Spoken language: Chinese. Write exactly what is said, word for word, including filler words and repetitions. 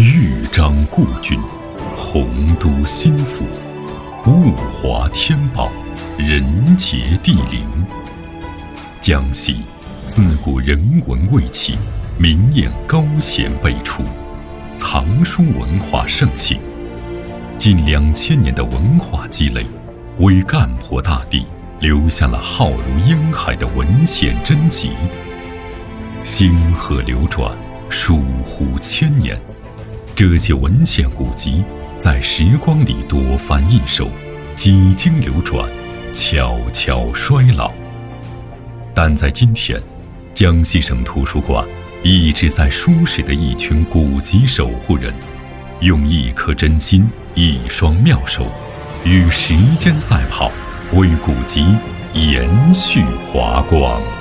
豫章故郡，洪都新府，物华天宝，人杰地灵。江西自古人文味起，名宴高贤辈出，藏书文化盛行。近两千年的文化积累，为干婆大地留下了浩如烟海的文献真迹。星河流转，疏忽千年，这些文献古籍在时光里多番易手，几经流转，悄悄衰老。但在今天，江西省图书馆一直在书史的一群古籍守护人，用一颗真心，一双妙手，与时间赛跑，为古籍延续华光。